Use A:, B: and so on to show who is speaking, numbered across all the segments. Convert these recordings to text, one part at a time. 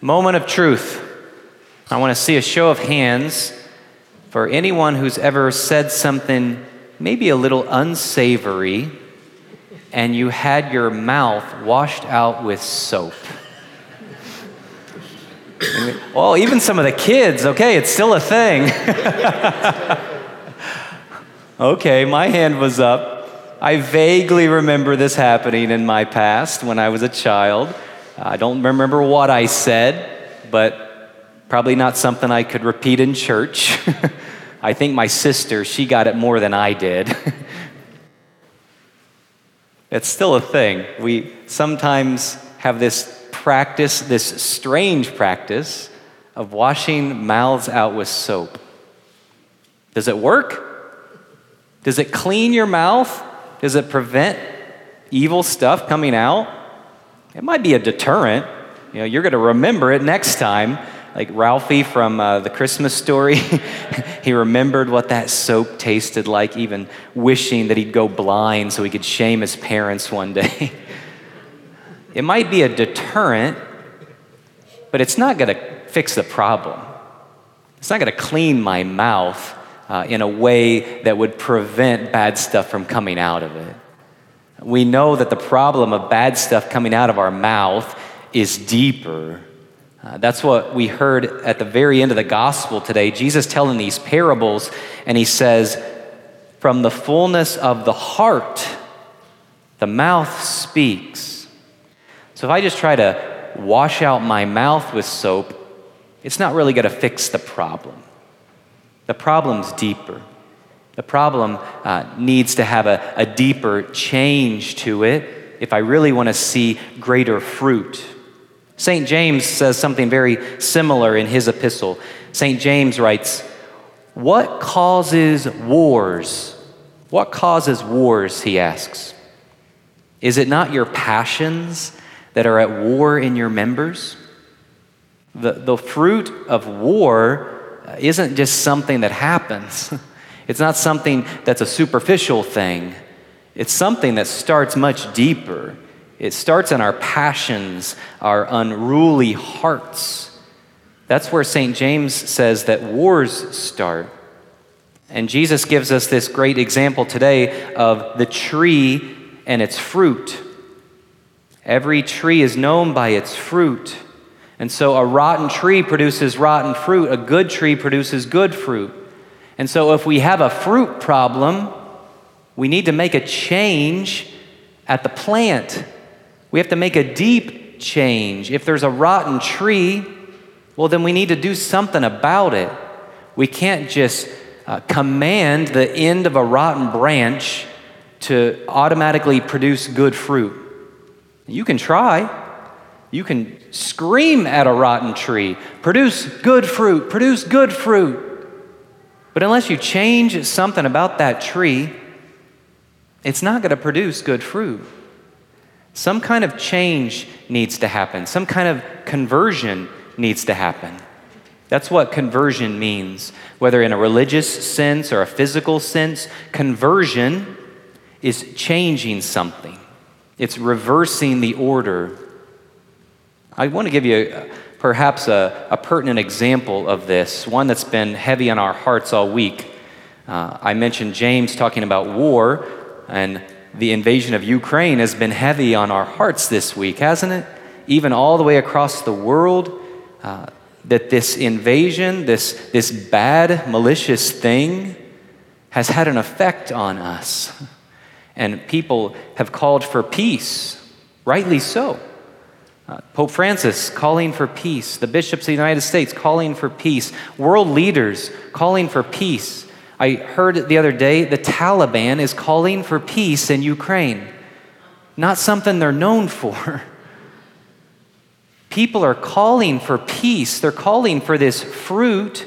A: Moment of truth. I want to see a show of hands for anyone who's ever said something maybe a little unsavory and you had your mouth washed out with soap. Well, even some of the kids, okay, it's still a thing. Okay, my hand was up. I vaguely remember this happening in my past when I was a child. I don't remember what I said, but probably not something I could repeat in church. I think my sister, she got it more than I did. It's still a thing. We sometimes have this practice, this strange practice of washing mouths out with soap. Does it work? Does it clean your mouth? Does it prevent evil stuff coming out? It might be a deterrent. You're going to remember it next time. Like Ralphie from the Christmas Story, he remembered what that soap tasted like, even wishing that he'd go blind so he could shame his parents one day. It might be a deterrent, but it's not going to fix the problem. It's not going to clean my mouth in a way that would prevent bad stuff from coming out of it. We know that the problem of bad stuff coming out of our mouth is deeper. That's what we heard at the very end of the gospel today. Jesus telling these parables, and he says, from the fullness of the heart, the mouth speaks. So if I just try to wash out my mouth with soap, it's not really going to fix the problem. The problem's deeper. The problem needs to have a deeper change to it if I really want to see greater fruit. St. James says something very similar in his epistle. St. James writes, "What causes wars? What causes wars?" he asks. "Is it not your passions that are at war in your members?" The fruit of war isn't just something that happens. It's not something that's a superficial thing. It's something that starts much deeper. It starts in our passions, our unruly hearts. That's where St. James says that wars start. And Jesus gives us this great example today of the tree and its fruit. Every tree is known by its fruit. And so a rotten tree produces rotten fruit. A good tree produces good fruit. And so if we have a fruit problem, we need to make a change at the plant. We have to make a deep change. If there's a rotten tree, well, then we need to do something about it. We can't just command the end of a rotten branch to automatically produce good fruit. You can try. You can scream at a rotten tree, produce good fruit, produce good fruit. But unless you change something about that tree, it's not going to produce good fruit. Some kind of change needs to happen. Some kind of conversion needs to happen. That's what conversion means. Whether in a religious sense or a physical sense, conversion is changing something. It's reversing the order. I want to give you perhaps a pertinent example of this, one that's been heavy on our hearts all week. I mentioned James talking about war, and the invasion of Ukraine has been heavy on our hearts this week, hasn't it? Even all the way across the world, that this invasion, this bad, malicious thing has had an effect on us. And people have called for peace, rightly so. Pope Francis calling for peace. The bishops of the United States calling for peace. World leaders calling for peace. I heard the other day the Taliban is calling for peace in Ukraine. Not something they're known for. People are calling for peace. They're calling for this fruit.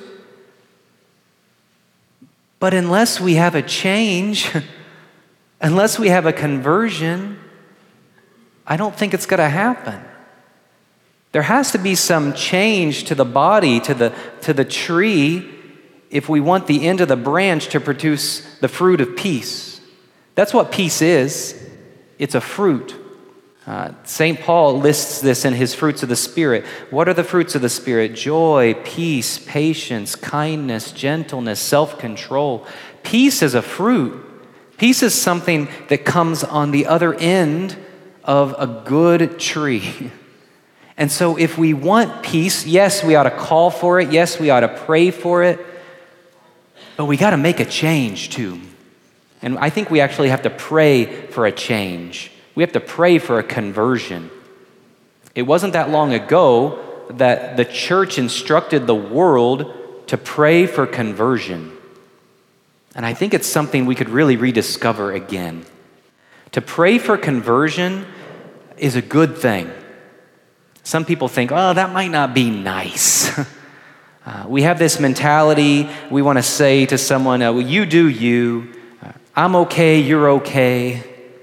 A: But unless we have a change, unless we have a conversion, I don't think it's going to happen. There has to be some change to the body, to the tree, if we want the end of the branch to produce the fruit of peace. That's what peace is. It's a fruit. St. Paul lists this in his fruits of the Spirit. What are the fruits of the Spirit? Joy, peace, patience, kindness, gentleness, self-control. Peace is a fruit. Peace is something that comes on the other end of a good tree. And so if we want peace, yes, we ought to call for it. Yes, we ought to pray for it. But we got to make a change too. And I think we actually have to pray for a change. We have to pray for a conversion. It wasn't that long ago that the church instructed the world to pray for conversion. And I think it's something we could really rediscover again. To pray for conversion is a good thing. Some people think, oh, that might not be nice. We have this mentality. We want to say to someone, well, you do you. I'm okay, you're okay.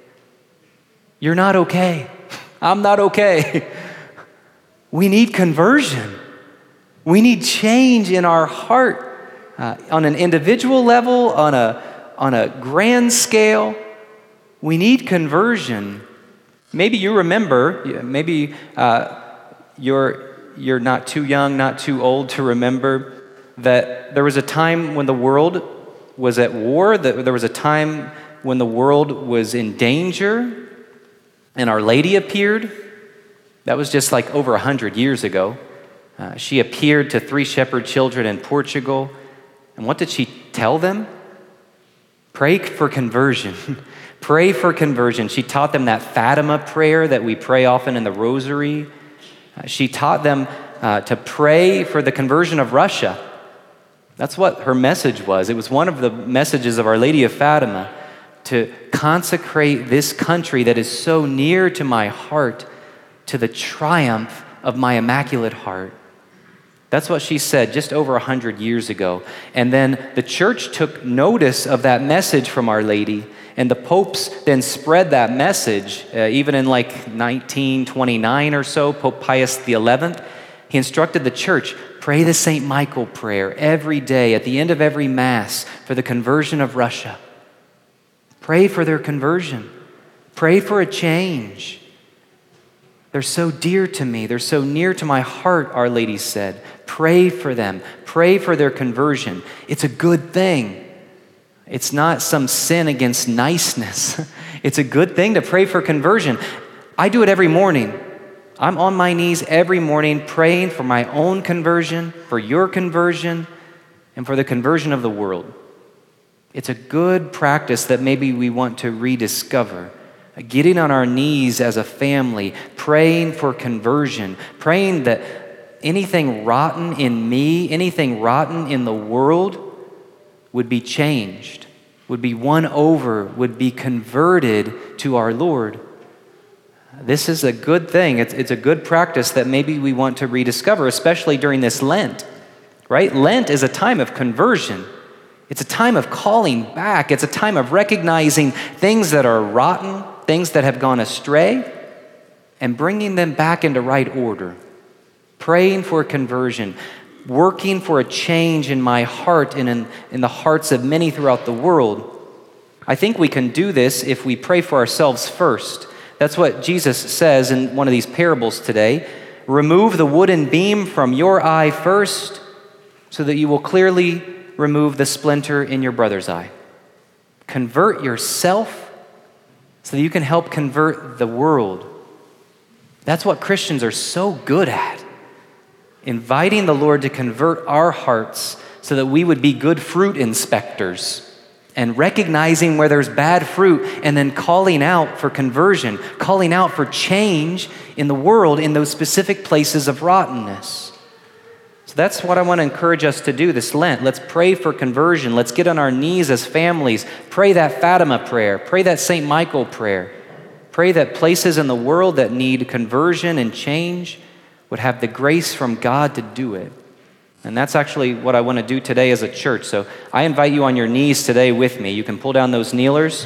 A: You're not okay. I'm not okay. We need conversion. We need change in our heart on an individual level, on a grand scale. We need conversion. Maybe you remember, maybe you're not too young, not too old to remember that there was a time when the world was at war, that there was a time when the world was in danger, and Our Lady appeared. That was just like over 100 years ago. She appeared to 3 shepherd children in Portugal. And what did she tell them? Pray for conversion. Pray for conversion. She taught them that Fatima prayer that we pray often in the rosary. She taught them to pray for the conversion of Russia. That's what her message was. It was one of the messages of Our Lady of Fatima, to consecrate this country that is so near to my heart to the triumph of my Immaculate Heart. That's what she said just over 100 years ago. And then the church took notice of that message from Our Lady, and the popes then spread that message, even in like 1929 or so, Pope Pius XI. He instructed the church, pray the St. Michael prayer every day at the end of every Mass for the conversion of Russia. Pray for their conversion. Pray for a change. They're so dear to me. They're so near to my heart, Our Lady said. Pray for them. Pray for their conversion. It's a good thing. It's not some sin against niceness. It's a good thing to pray for conversion. I do it every morning. I'm on my knees every morning praying for my own conversion, for your conversion, and for the conversion of the world. It's a good practice that maybe we want to rediscover. Getting on our knees as a family, praying for conversion, praying that anything rotten in me, anything rotten in the world would be changed, would be won over, would be converted to our Lord. This is a good thing. It's a good practice that maybe we want to rediscover, especially during this Lent, right? Lent is a time of conversion. It's a time of calling back. It's a time of recognizing things that are rotten, things that have gone astray, and bringing them back into right order. Praying for conversion, working for a change in my heart and in the hearts of many throughout the world. I think we can do this if we pray for ourselves first. That's what Jesus says in one of these parables today. Remove the wooden beam from your eye first, so that you will clearly remove the splinter in your brother's eye. Convert yourself so that you can help convert the world. That's what Christians are so good at. Inviting the Lord to convert our hearts so that we would be good fruit inspectors and recognizing where there's bad fruit and then calling out for conversion, calling out for change in the world in those specific places of rottenness. So that's what I want to encourage us to do this Lent. Let's pray for conversion. Let's get on our knees as families. Pray that Fatima prayer. Pray that St. Michael prayer. Pray that places in the world that need conversion and change would have the grace from God to do it. And that's actually what I want to do today as a church. So I invite you on your knees today with me. You can pull down those kneelers.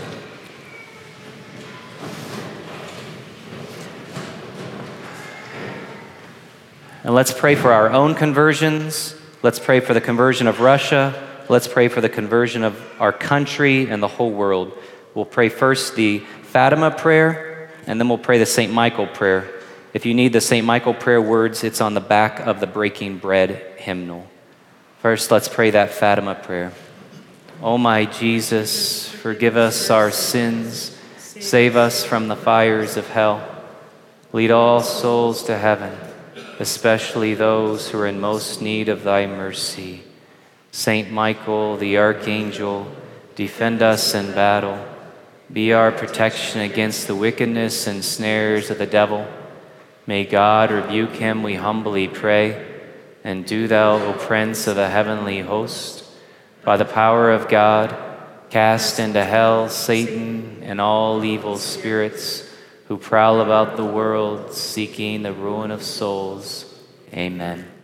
A: And let's pray for our own conversions. Let's pray for the conversion of Russia. Let's pray for the conversion of our country and the whole world. We'll pray first the Fatima prayer. and then we'll pray the St. Michael prayer. If you need the St. Michael prayer words, it's on the back of the Breaking Bread hymnal. First, let's pray that Fatima prayer. O my Jesus, forgive us our sins, save us from the fires of hell. Lead all souls to heaven, especially those who are in most need of thy mercy. Saint Michael, the archangel, defend us in battle. Be our protection against the wickedness and snares of the devil. May God rebuke him, we humbly pray. And do thou, O Prince of the heavenly host, by the power of God, cast into hell Satan and all evil spirits who prowl about the world seeking the ruin of souls. Amen.